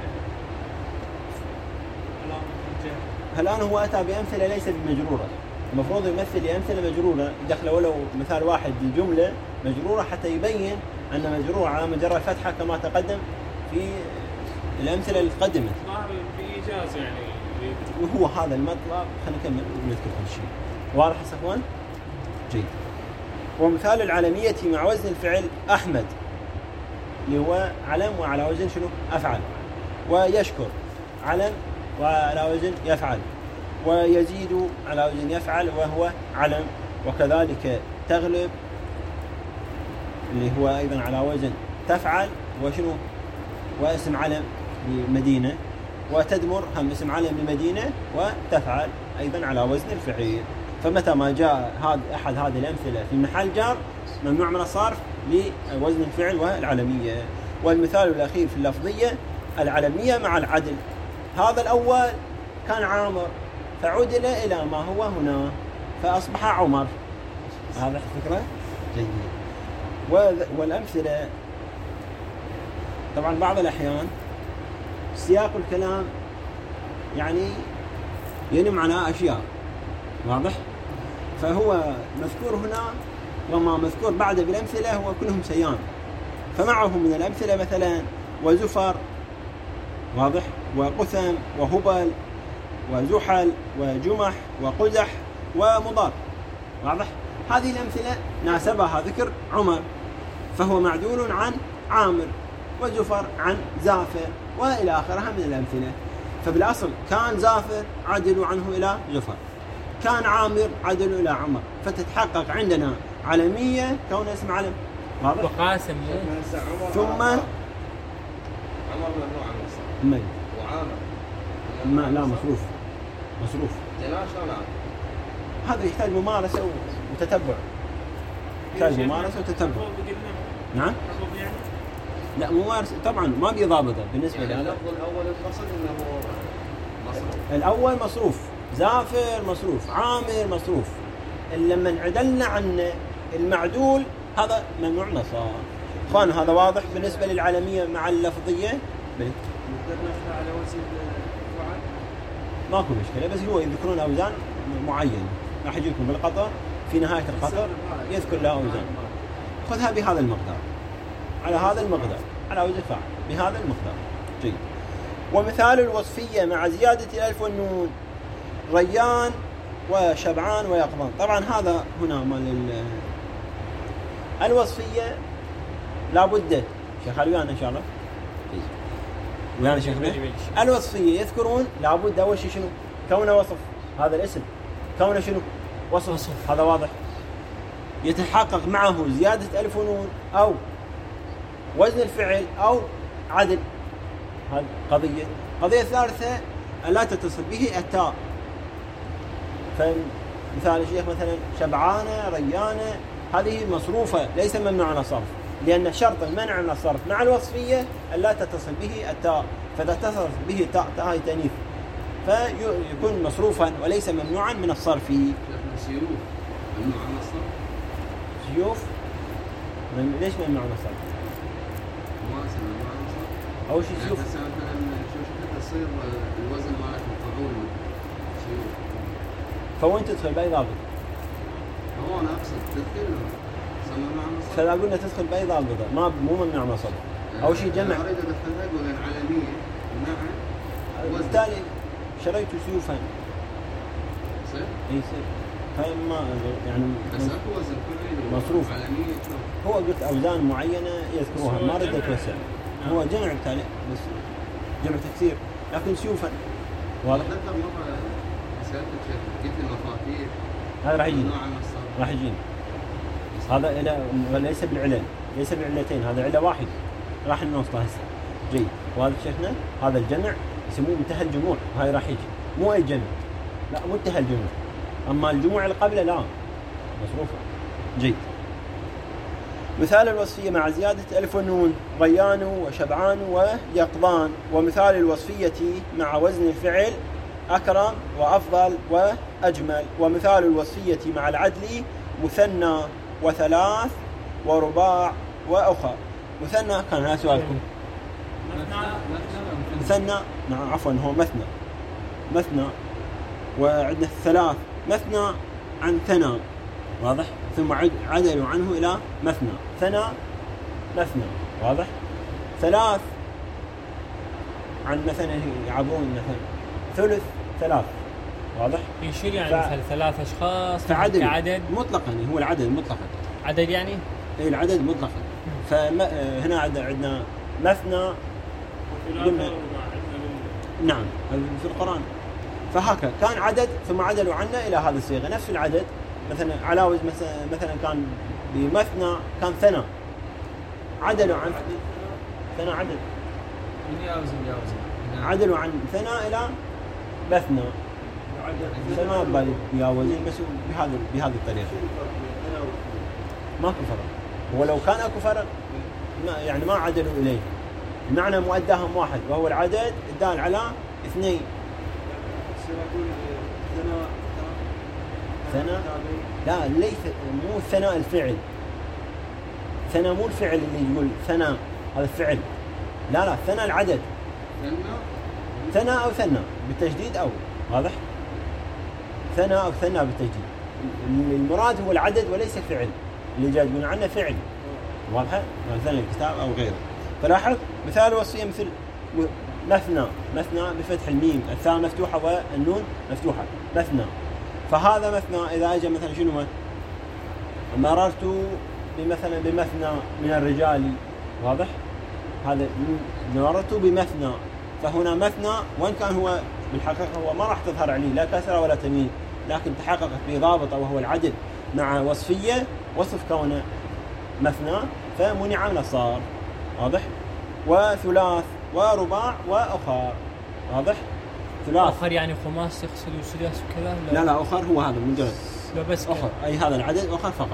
Speaker 2: علامة الجر.
Speaker 1: الآن هو أتى بأمثلة ليست بمجرورة، المفروض يمثل بأمثلة مجرورة يدخل ولو مثال واحد للجملة مجرورة حتى يبين أن مجرور على مجرى الفتحة كما تقدم في الأمثلة اللي تقدمت.
Speaker 2: ظاهر بإيجاز يعني.
Speaker 1: وهو هذا المطلب. خلينا نكمل ونذكر كل شيء. واضح يا صفوان؟ جيد. ومثال العلمية مع وزن الفعل أحمد اللي هو علم وعلى وزن شنو؟ أفعل. ويشكر علم وعلى وزن يفعل. ويزيد على وزن يفعل وهو علم. وكذلك تغلب اللي هو أيضا على وزن تفعل وشنو؟ واسم علم لمدينة. وتدمر هم اسم علم لمدينة وتفعل أيضا على وزن الفعيل. فمتى ما جاء هذا أحد هذه الأمثلة في محل جار ممنوع من الصرف لوزن الفعل والعلمية. والمثال الأخير في اللفظية العلمية مع العدل. هذا الأول كان عامر فعدل إلى ما هو هنا فأصبح عمر. هذا الفكرة جيد. والأمثلة طبعا بعض الأحيان سياق الكلام يعني ينم على أشياء واضح، فهو مذكور هنا وما مذكور بعد بالأمثلة هو كلهم سيان. فمعه من الأمثلة مثلا وزفر واضح وقثم وهبل وزحل وجمح وقزح ومضار واضح. هذه الأمثلة ناسبها ذكر عمر فهو معدول عن عامر وزفر عن زافر وإلى آخرها من الأمثلة. فبالأصل كان زافر عدلوا عنه إلى زفر، كان عامر عدلوا إلى عمر، فتتحقق عندنا علمية كون اسم علم واضح.
Speaker 4: وقاسم
Speaker 1: ثم
Speaker 3: عمر ممنوع عن الصرف.
Speaker 1: مي
Speaker 3: وعامر
Speaker 1: ما لا مصروف مصروف.
Speaker 3: جلاش ولا عامر؟
Speaker 1: هذا يحتاج ممارسة وتتبع. يحتاج ممارسة وتتبع. نعم. لا ممارسة طبعا ما بيضابطه بالنسبة
Speaker 3: يعني
Speaker 1: لي.
Speaker 3: اللفظ الأول الفصل إنه مصروف.
Speaker 1: الأول مصروف، زافر مصروف، عامر مصروف. لما انعدلنا عن المعدول هذا ممنوع من الصرف. اخوان هذا واضح بالنسبة للعالمية مع اللفظية؟ بل
Speaker 3: نقدر على وزن فعل؟
Speaker 1: ماكو مشكلة، بس هو يذكرون أوزان معينة راح يجيكم بالقطر في نهاية القطر يذكر لها أوزان. خذها بهذا المقدار على هذا المقدار على وزن فاعل بهذا المقدار. جيد. ومثال الوصفية مع زيادة الألف والنون ريان وشبعان ويقظان. طبعا هذا هنا مال الوصفية لابد شيخ ويانا إن شاء الله ويانا شيخنا. الوصفية يذكرون لابد أول شيء شنو؟ كونه وصف هذا الاسم كونه شنو؟ وصف, وصف. هذا واضح. يتحقق معه زيادة ألف ونون أو وزن الفعل أو عدل. هذه قضية. قضية ثالثة لا تتصل به التاء. فمثال الشيخ مثلا شبعانة ريانة هذه مصروفة ليس ممنوع من الصرف، لأن شرط المنع من الصرف مع الوصفية ألا تتصل به التاء، فإذا اتصل به التاء تاء هي تأنيث فيكون مصروفا وليس ممنوعا من الصرف.
Speaker 3: سيوف ممنوع من الصرف.
Speaker 1: سيوف ليش ممنوع من الصرف؟
Speaker 3: ما ممنوع من الصرف.
Speaker 1: أول شيء سيوف
Speaker 3: يعني مثلا شو شو تصير الوزن مالك مفعول سيوف.
Speaker 1: فوين تدخل بأي ضابط؟
Speaker 3: هو أنا أقصد تدخل ممنوع من الصرف.
Speaker 1: فإذا قلنا تدخل بأي ضابطة ما مو ممنوع من الصرف. أول شيء جمع.
Speaker 3: أريد أدخلها أقول علمية مع
Speaker 1: بالتالي شريت سيوفا.
Speaker 3: صير؟
Speaker 1: اي صير. فما يعني
Speaker 3: بس أكو وزن فعلي
Speaker 1: مصروف.
Speaker 3: علمية.
Speaker 1: هو قلت أوزان معينة يذكروها ما رد أتوسع. هو جمع بالتالي بس جمع تكسير لكن سيوفا واضح.
Speaker 3: ذكر مرة سألتك شيخ قلت لي مفاتيح
Speaker 1: هذا راح يجي
Speaker 3: نوع من الصرف.
Speaker 1: راح يجينا هذا إلى ليس بالعلل ليس بالعلتين هذا علة واحد راح نوصله هسه. جيد. وهذا شيخنا هذا الجمع يسموه منتهى الجموع وهاي راح يجي مو أي جمع لا منتهى الجموع أما الجموع اللي قبله لا مصروفة. جيد. مثال الوصفية مع زيادة ألف ونون ريان وشبعان ويقظان. ومثال الوصفية مع وزن الفعل أكرم وأفضل وأجمل. ومثال الوصفية مع العدل مثنى وثلاث ورباع وأخر. مثنى كان هذا سؤالكم. مثنى نعم عفوا هو مثنى مثنى وعندنا الثلاث مثنى عن ثنى واضح ثم عدلوا عنه إلى مثنى ثنى مثنى واضح. ثلاث عن مثلا يعبون مثلا ثلث ثلاث واضح.
Speaker 4: يشير يعني
Speaker 1: ف...
Speaker 4: مثل ثلاث أشخاص
Speaker 1: فعدد
Speaker 4: كعدد
Speaker 1: مطلقا هو العدد مطلقا
Speaker 4: عدد يعني
Speaker 1: اي العدد مطلقا. فهنا عندنا مثنى قلنا نعم في القرآن فهكذا كان عدد ثم عدلوا عنا إلى هذه الصيغة نفس العدد مثلا على وزن مثلا كان بمثنى كان ثنى عدلوا عن ثنى عدد
Speaker 3: من يوزن يوزن
Speaker 1: عدلوا عن ثنى إلى مثنى ما بالي ياوزين بس بهذا بهذه الطريقة ماكو فرق. ولو كان اكو فرق ما يعني ما عدلوا إليه المعنى مؤداهم واحد وهو العدد الدال على اثنين. ثناء لا ليس مو ثناء الفعل ثناء مو الفعل اللي يقول ثناء هذا الفعل لا لا ثناء العدد ثناء أو ثناء بالتجديد أو واضح ثناء أو ثناء بالتجديد. المراد هو العدد وليس الفعل اللي جاي يقولون عنه فعل واضح مثلا الكتاب أو غيره. فلاحظ مثال وصية مثل مثنى مثنى بفتح الميم الثاء مفتوحة والنون مفتوحة مثنى. فهذا مثنى إذا أجى مثلا شنو مررت بمثلا بمثنى من الرجال واضح هذا مررت بمثنى. فهنا مثنى وإن كان هو بالحقيقة هو ما راح تظهر عليه لا كسرة ولا تنوين لكن تحققت بضابطة وهو العدد مع وصفية وصف كونه مثنى فمنع من الصار واضح. وثلاث ورباع وأخر واضح. ثلاث
Speaker 4: آخر يعني خماس يغسل وسداس وكذا
Speaker 1: لا لا أخر هو هذا مجرد
Speaker 4: لا بس
Speaker 1: أخر أي هذا العدد أخر فقط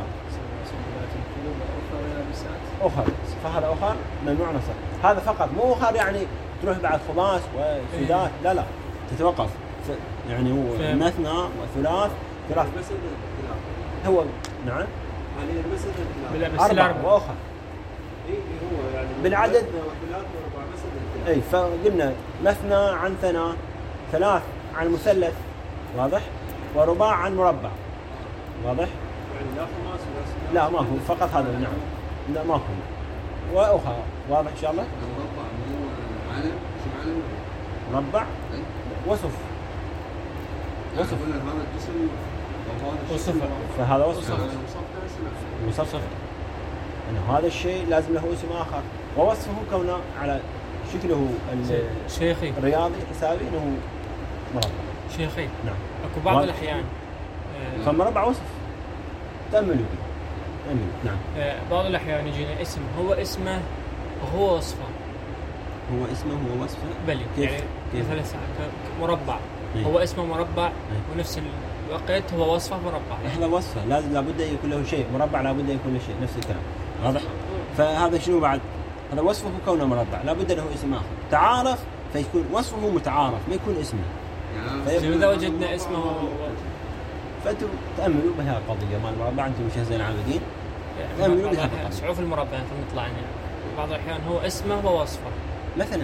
Speaker 1: أخر فهذا أخر ممنوع نصر هذا فقط مو أخر يعني تروح بعد خماس وسداس لا لا تتوقف يعني هو مثنى وثلاث ثلاث هو نعم أربعة وأخر
Speaker 3: هو يعني
Speaker 1: بالعدد
Speaker 3: وثلاث ورباع مثلا
Speaker 1: اي فقلنا مثنى عن ثنى ثلاث عن مثلث واضح ورباع عن مربع واضح.
Speaker 3: يعني لا خماس ولا
Speaker 1: لا ما هو فقط هذا نعم لا ما هو واخر واضح ان شاء الله.
Speaker 3: مربع مو علم اسم علم
Speaker 1: مربع وصف وصف
Speaker 3: هذا الجسم
Speaker 4: وصف
Speaker 1: فهذا وصف وصف أنه هذا الشيء لازم له اسم آخر ووصفه كونه على شكله
Speaker 4: شيخي
Speaker 1: الرياضي الحسابي أنه مربع.
Speaker 4: شيخي
Speaker 1: نعم
Speaker 4: أكو بعض الأحيان
Speaker 1: فمربع وصف تأملوا به تأملوا نعم.
Speaker 4: بعض الأحيان يجينا اسم هو اسمه وهو وصفه
Speaker 1: هو اسمه هو وصفه
Speaker 4: بلي يعني مثلا مربع
Speaker 1: إيه؟
Speaker 4: هو اسمه مربع
Speaker 1: إيه؟
Speaker 4: ونفس الوقت هو وصفه مربع
Speaker 1: هذا وصفه لازم لابد أن يكون له شيء مربع لابد أن يكون له شيء نفس الكلام واضح. فهذا شنو بعد هذا وصفه كونه مربع لابد له اسم آخر تعارف فيكون وصفه متعارف ما يكون اسمه
Speaker 4: يعني إذا وجدنا اسمه
Speaker 1: فأنتم تأملوا بها القضية مال المربع أنتم مش زين عابدين تأملوا بها القضية.
Speaker 4: صعوف المربع مثل نطلع يعني بعض الأحيان هو اسمه ووصفه
Speaker 1: مثلا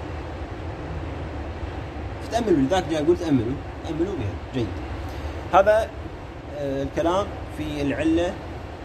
Speaker 1: فتأملوا لذلك جاء قلت أملوا أملوا بها. جيد. هذا آه الكلام في العلة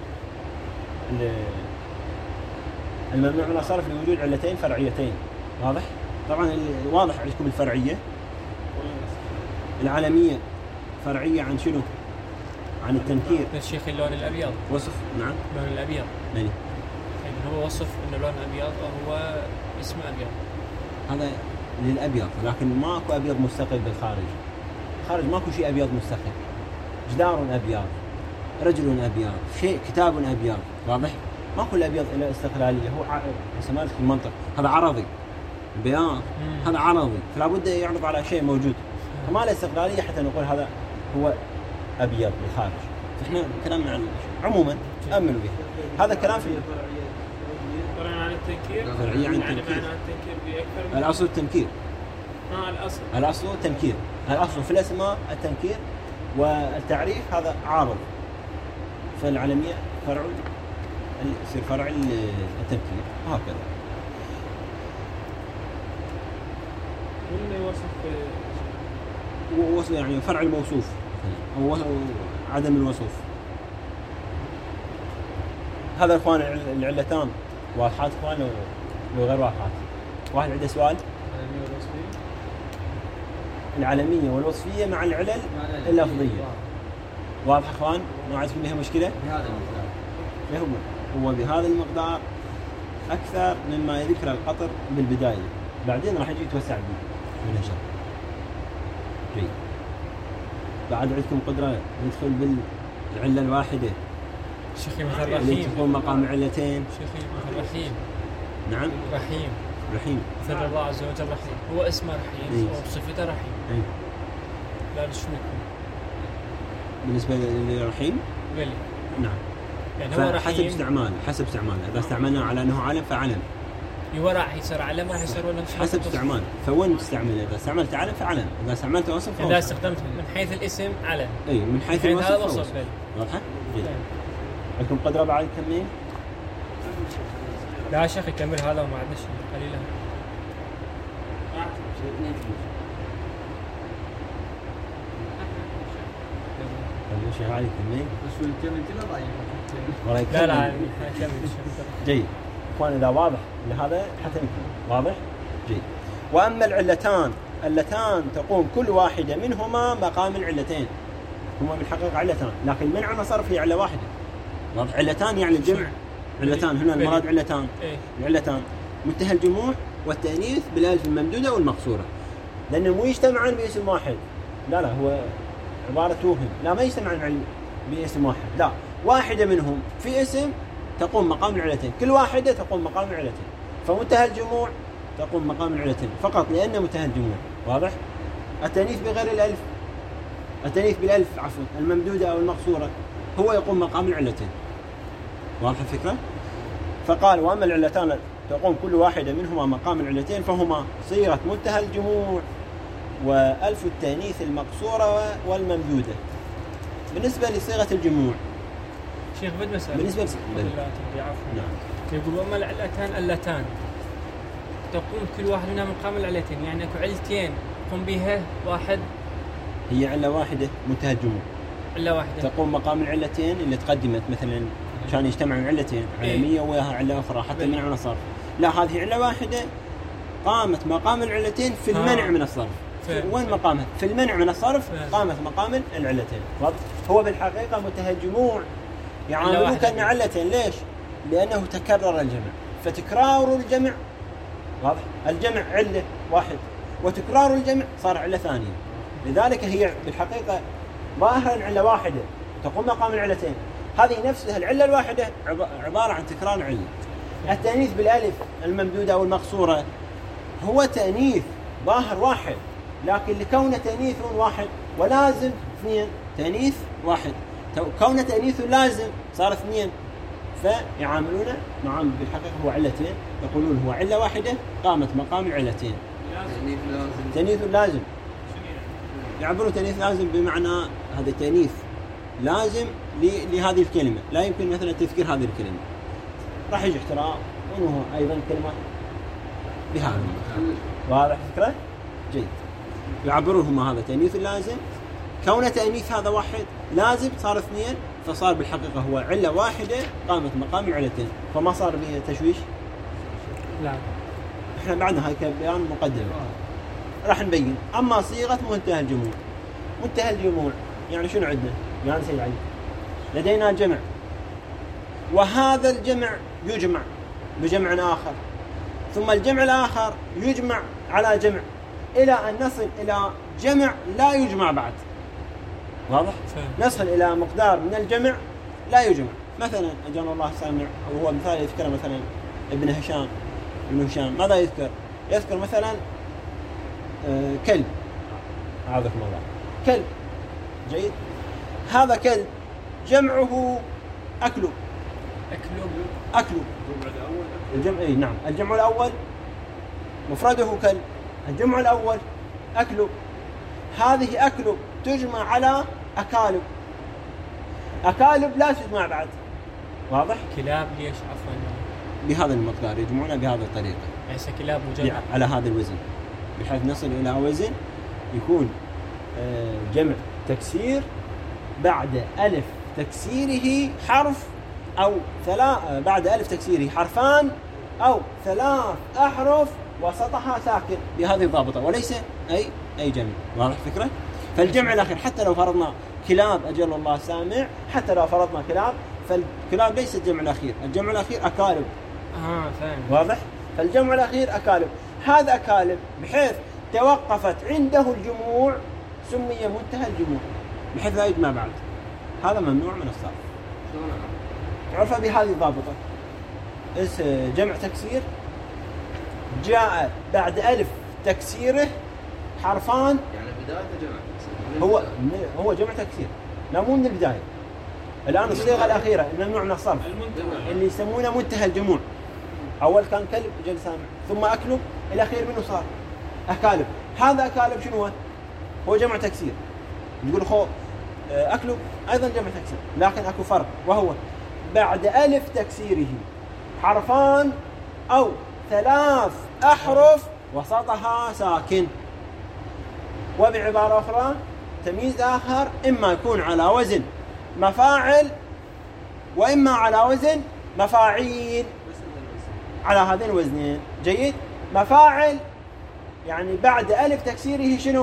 Speaker 1: الممنوع من الصرف لوجود علتين فرعيتين واضح. طبعا واضح عندكم الفرعية العالمية فرعية عن شنو عن التنكير.
Speaker 4: الشيخ اللون الأبيض
Speaker 1: وصف نعم
Speaker 4: اللون الأبيض
Speaker 1: يعني
Speaker 4: يعني هو وصف إنه لون أبيض وهو اسمه أبيض.
Speaker 1: هذا للأبيض، لكن ماكو أبيض مستقل بالخارج. الخارج ماكو شيء أبيض مستقل. جدار أبيض، رجل أبيض، شيء كتاب أبيض، واضح؟ ماكو الأبيض إلا استقلالية، هو سمالك المنطق، هذا عرضي. بياض هذا عرضي، فلا بد يعرض على شيء موجود، فما له استقلالية حتى نقول هذا هو أبيض بالخارج. فإحنا كلامنا عن عموما أمنوا به. هذا كلام في
Speaker 2: فرعية عن التنكير.
Speaker 1: فرعية عن
Speaker 2: يعني
Speaker 1: التنكير.
Speaker 2: معنى التنكير بأكثر من
Speaker 1: الأصل التنكير.
Speaker 2: آه الأصل.
Speaker 1: الأصل التنكير. الأصل في الأسماء التنكير، والتعريف هذا عارض. فالعلمية فرع يصير فرع التنكير هكذا.
Speaker 2: من يوصف
Speaker 1: ووصف يعني فرع الموصوف أو عدم الوصوف. هذا اخوان العلتان واضحات اخوان وغير واضحات. واحد عنده سؤال؟ العلمية والوصفية مع العلل اللفظية. واضح اخوان؟ ما عاد فيها مشكلة؟
Speaker 3: بهذا المقدار.
Speaker 1: هو بهذا المقدار أكثر مما يذكر القطر بالبداية، بعدين راح يجي يتوسع بالنشر. جيد. بعد عندكم قدرة ندخل بالعلة الواحدة.
Speaker 4: شيخي مثل
Speaker 1: اللي
Speaker 4: رحيم.
Speaker 1: تكون مقام علتين.
Speaker 4: شيخي مثل رحيم.
Speaker 1: نعم.
Speaker 4: رحيم.
Speaker 1: رحيم.
Speaker 4: مثل الله عز وجل رحيم. هو اسمه رحيم
Speaker 1: إيه.
Speaker 4: وصفته رحيم.
Speaker 1: أي.
Speaker 4: لا شنو يكون؟
Speaker 1: بالنسبة للرحيم؟
Speaker 4: بلي.
Speaker 1: نعم.
Speaker 4: يعني هو رحيم.
Speaker 1: حسب استعمال، حسب استعماله. إذا استعملنا على أنه علم فعلم.
Speaker 4: يورع يصير علم راح يصير ولا
Speaker 1: حسب استعمال. فوين تستعمله؟ إذا استعملت علم فعلم، إذا استعملت وصف فوصف.
Speaker 4: إذا استخدمت من حيث الاسم علم.
Speaker 1: أي من حيث
Speaker 4: هذا
Speaker 1: الوصف
Speaker 4: وصف
Speaker 1: فوصف.
Speaker 4: بلي.
Speaker 1: واضحة؟ جيد. عندكم قدرة بعد كمين؟
Speaker 4: لا شيخ يكمل هذا وما عندنا شيء قليلا.
Speaker 1: خلينا شيء علي كمين.
Speaker 3: بس الكلمة كلها ضعيفة.
Speaker 4: لا لا كمل.
Speaker 1: جيد. اخوان اذا واضح لهذا حتى نكمل. واضح؟ جيد. واما العلتان اللتان تقوم كل واحده منهما مقام العلتين. هما بالحقيقه علتان، لكن منع صرف هي عله واحده. واضح؟ علتان يعني الجمع. علتان هنا المراد علتان.
Speaker 4: إيه.
Speaker 1: العلتان منتهى الجموع والتانيث بالالف الممدوده والمقصوره. لانه مو يجتمعان باسم واحد. لا لا هو عباره توهم، لا ما يجتمعان باسم واحد، لا واحده منهم في اسم تقوم مقام العلتين، كل واحدة تقوم مقام العلتين. فمنتهى الجموع تقوم مقام العلتين فقط لأنه منتهى الجموع. واضح؟ التأنيث بغير الألف، التأنيث بالألف عفوا الممدودة أو المقصورة هو يقوم مقام العلتين. واضح الفكرة؟ فقال وأما العلتان تقوم كل واحدة منهما مقام العلتين فهما صيغة منتهى الجموع وألف التأنيث المقصورة والممدودة. بالنسبة لصيغة الجموع
Speaker 4: شيخ بد مسألة.
Speaker 1: بالنسبة لس...
Speaker 4: نعم. يقول أما العلتان اللتان تقوم كل واحد منها مقام العلتين، يعني اكو علتين يقوم بها واحد.
Speaker 1: هي علة واحدة منتهى الجموع.
Speaker 4: علة واحدة
Speaker 1: تقوم مقام العلتين اللي تقدمت مثلا كان يجتمع من علتين علمية وياها علة أخرى حتى المنع من الصرف. لا هذه علة واحدة قامت مقام العلتين في المنع من الصرف. وين مقامها؟ في المنع من الصرف قامت مقام العلتين. هو بالحقيقة منتهى الجموع يعاملوه كأن علتين. ليش؟ لأنه تكرر الجمع، فتكرار الجمع واضح؟ الجمع علة واحد وتكرار الجمع صار علة ثانية، لذلك هي بالحقيقة ظاهرا علة واحدة تقوم مقام العلتين. هذه نفسها العلة الواحدة عبارة عن تكرار علة. التأنيث بالألف الممدودة أو المقصورة هو تأنيث ظاهر واحد، لكن لكونه تأنيث واحد ولازم اثنين، تأنيث واحد كونه تأنيث لازم صار اثنين، فيعاملونه معامل بالحقيقة هو علتين، يقولون هو علة واحدة قامت مقام العلتين.
Speaker 3: تأنيث لازم.
Speaker 1: تأنيث لازم يعبرون تأنيث لازم بمعنى هذا التأنيث لازم لهذه الكلمة، لا يمكن مثلا تذكير هذه الكلمة، راح يجي احتراء وانه ايضا كلمة بهذا. واضح الفكرة؟ جيد. يعبرون هم هذا تأنيث لازم، كون تأنيث هذا واحد لازم صار اثنين، فصار بالحقيقة هو علة واحدة قامت مقام العلتين، فما صار به تشويش.
Speaker 4: لا
Speaker 1: احنا بعدنا هاي كبيان مقدمة راح نبين. اما صيغة منتهى الجموع، منتهى الجموع يعني شنو عندنا؟ يعني سيد علي لدينا جمع، وهذا الجمع يجمع بجمع آخر، ثم الجمع الآخر يجمع على جمع إلى أن نصل إلى جمع لا يجمع بعد. واضح؟ نصل إلى مقدار من الجمع لا يجمع. مثلا أجل الله سامع، وهو مثال يذكر مثلا ابن هشام ابن هشام ماذا يذكر؟ يذكر مثلا آه كلب، أعاذكم الله، كلب. جيد. هذا كلب جمعه أكلب.
Speaker 4: أكلب
Speaker 1: أكلب الجمع. إيه نعم، الجمع الأول مفرده كلب، الجمع الأول أكلب. هذه أكلب تجمع على أكالب، أكالب لا تجمع بعد. واضح؟
Speaker 4: كلاب ليش عفوا؟
Speaker 1: بهذا المقدار يجمعونها بهذه الطريقة،
Speaker 4: ليس كلاب وجمع
Speaker 1: على هذا الوزن، بحيث نصل إلى وزن يكون جمع تكسير بعد ألف تكسيره حرف أو ثلاث، بعد ألف تكسيره حرفان أو ثلاث أحرف وسطها ساكن بهذه الضابطة، وليس أي أي جمع. واضح فكرة؟ فالجمع الأخير حتى لو فرضنا كلاب أجل الله سامع، حتى لو فرضنا كلاب، فالكلاب ليس الجمع الأخير، الجمع الأخير أكالب.
Speaker 4: آه فاهم.
Speaker 1: واضح؟ فالجمع الأخير أكالب. هذا أكالب بحيث توقفت عنده الجموع سمي منتهى الجموع بحيث لا يجمع بعد. هذا ممنوع من الصرف. تعرف بهذه الضابطة. اس جمع تكسير جاء بعد ألف تكسيره حرفان،
Speaker 3: يعني بداية جمع تكسير
Speaker 1: هو هو جمع تكسير، لا مو من البداية. الآن الصيغة الأخيرة الممنوع من الصرف اللي يسمونه منتهى الجموع. أول كان كلب جل سامع، ثم أكلب، الأخير منه صار أكالب. هذا أكالب شنو هو؟ هو جمع تكسير. نقول خو أكلب أيضا جمع تكسير، لكن أكو فرق، وهو بعد ألف تكسيره حرفان أو ثلاث أحرف وسطها ساكن. وبعبارة أخرى تمييز آخر، إما يكون على وزن مفاعل وإما على وزن مفاعيل، على هذين الوزنين. جيد. مفاعل يعني بعد ألف تكسيره شنو؟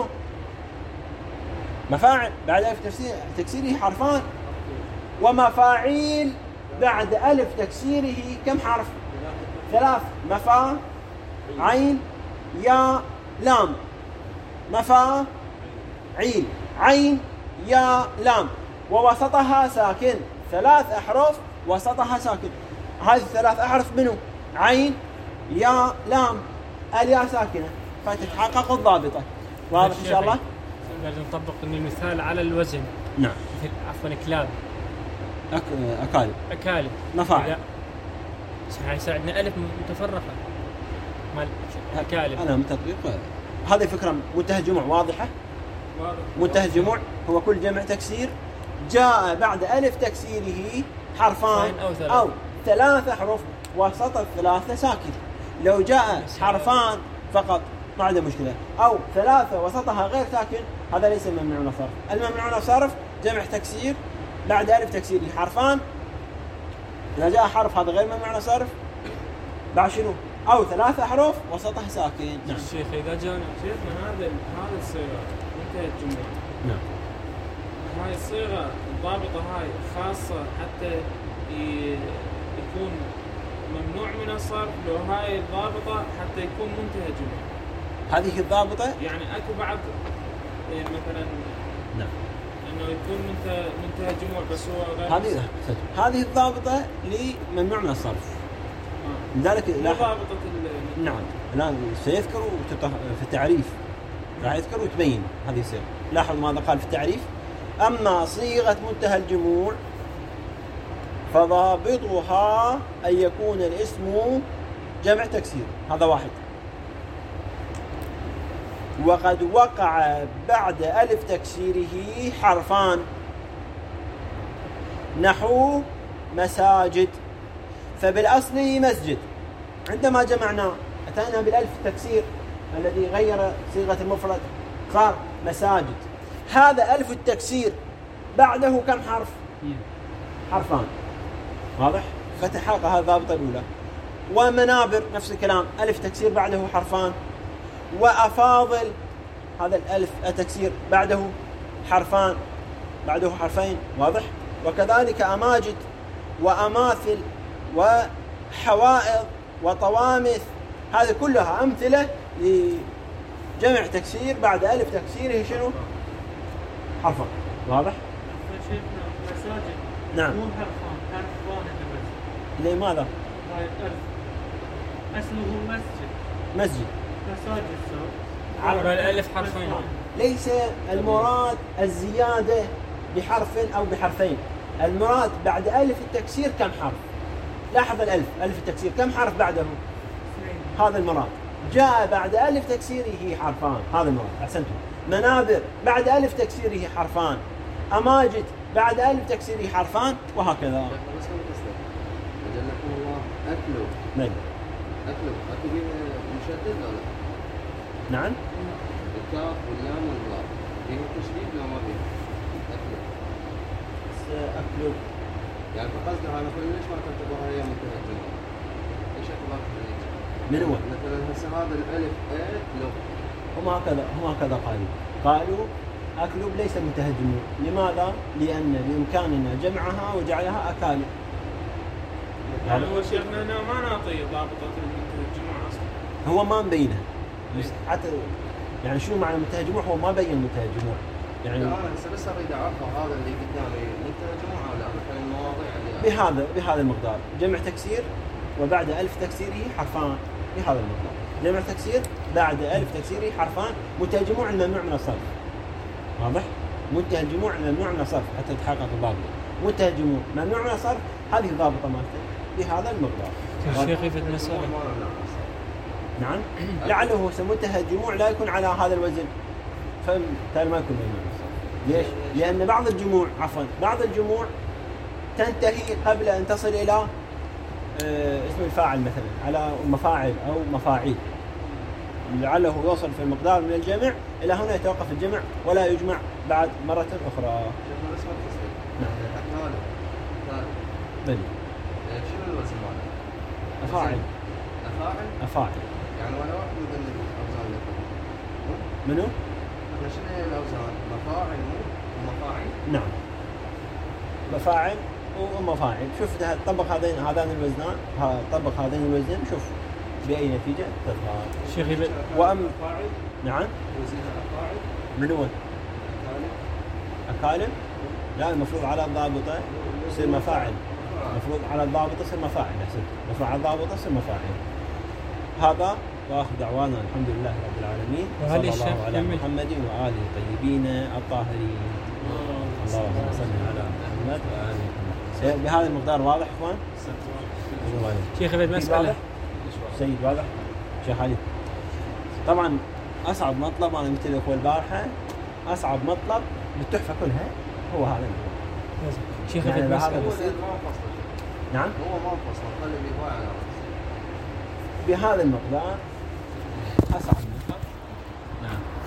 Speaker 1: مفاعل بعد ألف تكسيره حرفان، ومفاعيل بعد ألف تكسيره كم حرف؟ ثلاث. مفا عين يا لام، مفا عين عين يا لام، ووسطها ساكن، ثلاث أحرف وسطها ساكن. هذه الثلاث أحرف منه؟ عين يا لام، الياء ساكنة، فتتحقق الضابطة. واضح إن شاء الله؟
Speaker 4: لازم نطبق المثال على الوزن.
Speaker 1: نعم.
Speaker 4: مثل عفوا كلاب
Speaker 1: أك... أكالب
Speaker 4: أكالب
Speaker 1: مفاعل.
Speaker 4: سيساعدنا ألف متفرقة مال أكالب.
Speaker 1: أنا متطبيق. هذه فكرة منتهى الجموع واضحة.
Speaker 2: واضح.
Speaker 1: منتهى الجموع هو كل جمع تكسير جاء بعد ألف تكسيره حرفان
Speaker 4: أو ثلاث,
Speaker 1: أو ثلاث أحرف وسط الثلاثة ساكن. لو جاء حرفان فقط ما عنده مشكلة، أو ثلاثة وسطها غير ساكن، هذا ليس ممنوع من الصرف. الممنوع من الصرف جمع تكسير بعد ألف تكسيره حرفان، إذا جاء حرف هذا غير ممنوع من الصرف، بعد شنو؟ أو ثلاث أحرف وسطها ساكن.
Speaker 2: نعم. الشيخ إذا جانا شيخنا هذا هذا الصيغة منتهى الجموع.
Speaker 1: نعم.
Speaker 2: هاي الصيغة الضابطة هاي خاصة حتى يكون ممنوع من الصرف، لو هاي الضابطة حتى يكون منتهى جموع.
Speaker 1: هذه الضابطة
Speaker 2: يعني أكو بعض يعني مثلا
Speaker 1: نعم
Speaker 2: إنه يكون منتهى منتهى جموع بس هو غير
Speaker 1: هذه هذه الضابطة لممنوع من الصرف.
Speaker 2: آه.
Speaker 1: لذلك
Speaker 2: لا ضابطة ال
Speaker 1: نعم الآن سيذكر في التعريف، راح يذكر وتبين هذه الصيغة. لاحظ ماذا قال في التعريف: أما صيغة منتهى الجموع فضابطها أن يكون الاسم جمع تكسير، هذا واحد، وقد وقع بعد ألف تكسيره حرفان نحو مساجد، فبالأصل مسجد، عندما جمعناه أتينا بالألف التكسير الذي غير صيغة المفرد صار مساجد. هذا ألف التكسير بعده كم حرف؟ حرفان. واضح؟ فتحقق هذه الضابطة الأولى. ومنابر نفس الكلام، ألف تكسير بعده حرفان. وأفاضل هذا الألف التكسير بعده حرفان، بعده حرفين. واضح؟ وكذلك أماجد وأماثل وحوائض وطوامث، هذه كلها أمثلة لجمع تكسير بعد ألف تكسيره شنو؟ حرفا. واضح؟
Speaker 4: شيخنا مساجد
Speaker 1: نعم.
Speaker 4: مو حرفان، حرف واحد بس.
Speaker 1: لماذا؟
Speaker 4: هاي الألف اسمه مسجد.
Speaker 1: مسجد.
Speaker 4: مساجد صار.
Speaker 2: عبر الألف حرفين.
Speaker 1: ليس المراد الزيادة بحرف أو بحرفين، المراد بعد ألف التكسير كم حرف؟ لاحظ الألف، ألف التكسير كم حرف بعده؟ هذا المراد. جاء بعد ألف تكسيره حرفان، هذا المراد. أحسنتم. منابر بعد ألف تكسيره حرفان، أماجد بعد ألف تكسيره حرفان، وهكذا.
Speaker 3: بس كم تصدق؟ أجلكم الله أكلوا.
Speaker 1: نعم.
Speaker 3: أكلوا. أكلوا بيه مشدد ولا؟
Speaker 1: نعم.
Speaker 3: الكاف واللام والراء. بيه تشديد ولا ما بيه؟ أكلوا.
Speaker 1: أكلوا.
Speaker 3: يعني بقصد هذا كل ليش ما تكتبوها هي منتهى الجملة؟ ايش اكبر خليج؟
Speaker 1: من هو؟
Speaker 3: مثلا هسه هذا الالف اكلوا.
Speaker 1: هم هكذا هم هكذا قالوا. قالوا أكلوا ليس منتهى الجموع. لماذا؟ لأن بإمكاننا جمعها وجعلها أكالب.
Speaker 2: يعني هو شيخنا أنا ما نعطي ضابطة المنتهى الجموع أصلا.
Speaker 1: هو ما مبينه. حتى يعني شنو معنى منتهى الجموع؟ هو ما بين منتهى الجموع. يعني
Speaker 3: لا انا هسه بس اريد اعرف هذا اللي قدامي منتهى الجموع ولا مثلا المواضيع اللي
Speaker 1: بهذا بهذا المقدار جمع تكسير وبعد ألف تكسيره حرفان بهذا المقدار. جمع تكسير بعد ألف تكسيره حرفان. منتهى الجموع الممنوع من الصرف. واضح؟ منتهى الجموع الممنوع من الصرف حتى يتحقق الضابط. منتهى الجموع ممنوع من الصرف، هذه الضابطة مالته بهذا المقدار.
Speaker 2: الشيخ يفيد مسألة.
Speaker 1: نعم. لعله منتهى الجموع لا يكون على هذا الوزن، فبالتالي ما يكون ممنوع من الصرف. ليش؟ لأن بعض الجموع عفوا بعض الجموع تنتهي قبل أن تصل إلى آه اسم الفاعل مثلا على مفاعل أو مفاعيل، لعله يوصل في المقدار من الجمع إلى هنا يتوقف الجمع ولا يجمع بعد مرة أخرى.
Speaker 3: شوف اسمه تصديق.
Speaker 1: نعم.
Speaker 3: أكالب. أكالب.
Speaker 1: بلي.
Speaker 3: شنو الوزن ماله؟
Speaker 1: أفاعل.
Speaker 3: أفاعل؟
Speaker 1: أفاعل.
Speaker 3: يعني ولا واحد من الأوزان اللي
Speaker 1: منو؟
Speaker 3: احنا شنو هي الأوزان؟ مفاعل مو؟ ومفاعيل؟
Speaker 1: نعم. مفاعل ومفاعل. شوف طبق هذين هذان الوزنان، طبق هذين الوزنين، شوف بأي نتيجة تظهر.
Speaker 2: شيخ يبي.
Speaker 1: وأم
Speaker 3: أفاعل؟
Speaker 1: نعم.
Speaker 3: وزنها أفاعل؟
Speaker 1: من هو؟
Speaker 3: أكالب؟
Speaker 1: أكالب؟ لا، المفروض على الضابطة يصير مفاعل. المفروض على الضابطة يصير مفاعل. أحسن. المفروض على الضابطة يصير مفاعل. هذا وآخر دعوانا الحمد لله رب العالمين. صلى الله على محمد وآله الطيبين الطاهرين. اللهم صل على محمد وآله محمد. بهذا المقدار واضح إخوان؟
Speaker 2: شيخ يفيد مسألة.
Speaker 1: سيد واضح؟ شيخ علي. طبعا أصعب مطلب أنا قلت لك البارحة، أصعب مطلب بالتحفة كلها هو هذا المطلب.
Speaker 2: شيخ يفيد مسألة.
Speaker 1: نعم.
Speaker 3: هو ما انفصل، خلي بيضاع على رأسه.
Speaker 1: بهذا المقدار أصعب مطلب. نعم.